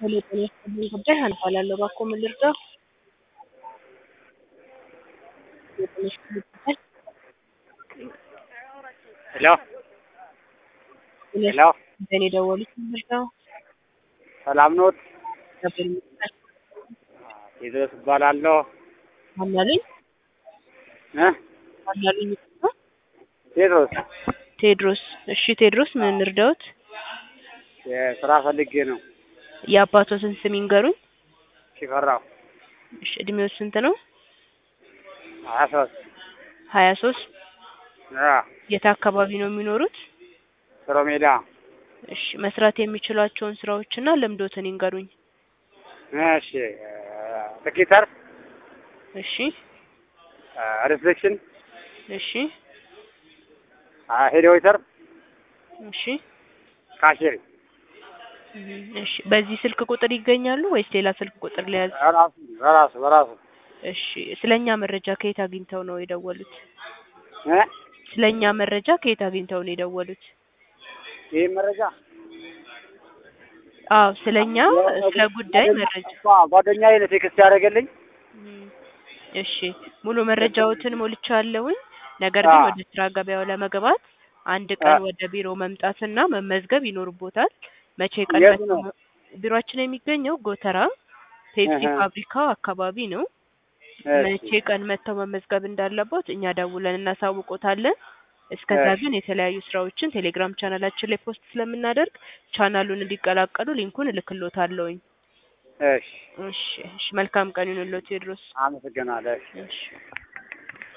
የጤና ጉዳይ አልባላለሁ ባኮ ምን ልርዳው? የጤና ጉዳይ ሄሎ ሄሎ እኔ ደወሉት ምን ልርዳው? ሰላም ኖት? እግዚአብሔር ይመስገን። ቴድሮስ እባላለሁ። አናሉኝ እ አናሉኝ ቴድሮስ ቴድሮስ። እሺ ቴድሮስ ምን ልርዳዎት? የስራ ፈልጌ ነው። የአባቶትን ስም ይንገሩኝ። ሽፈራው እሺ እድሜው ስንት ነው? 23 23 አ የት አካባቢ ነው የሚኖሩት? ሽሮ ሜዳ። እሺ መስራት የሚችሏቸውን ስራዎችና ልምዶትን ይንገሩኝ። እሺ ሴክሬተር፣ እሺ ሪሴፕሽን፣ እሺ ሄድ ዌይተር፣ እሺ ካሽር። እሺ በዚህ ስልክ ቁጥር ይገኛሉ ወይስ ሌላ ስልክ ቁጥር ሊያዝ? በራሱ እሺ ስለኛ መረጃ ከየት አግኝተው ነው የደወሉት? እ ስለኛ መረጃ ከየት አግኝተው ነው የደወሉት? ይሄ መረጃ አዎ ስለኛ ስለ ጉዳይ መረጃ ጓደኛዬ ለቴክስት ያደረገልኝ። እሺ ሙሉ መረጃዎትን ሞልቻለሁኝ። ነገር ግን ወደ ስራ ገበያው ለመግባት አንድ ቀን ወደ ቢሮ መምጣትና መመዝገብ ይኖርቦታል። መቼ ቀን መጥተው? ቢሮአችን የሚገኘው ጎተራ ፔፕሲ ፋብሪካው አካባቢ ነው። መቼ ቀን መጥተው መመዝገብ እንዳለቦት እኛ ደውለን እናሳውቆታለን። እስከዛ ግን የተለያዩ ስራዎችን ቴሌግራም ቻናላችን ላይ ፖስት ስለምናደርግ ቻናሉን እንዲቀላቀሉ ሊንኩን እልክልዎታለሁኝ። እሺ እሺ መልካም ቀን ይሁንልዎት ቴድሮስ። አመሰግናለሁ። እሺ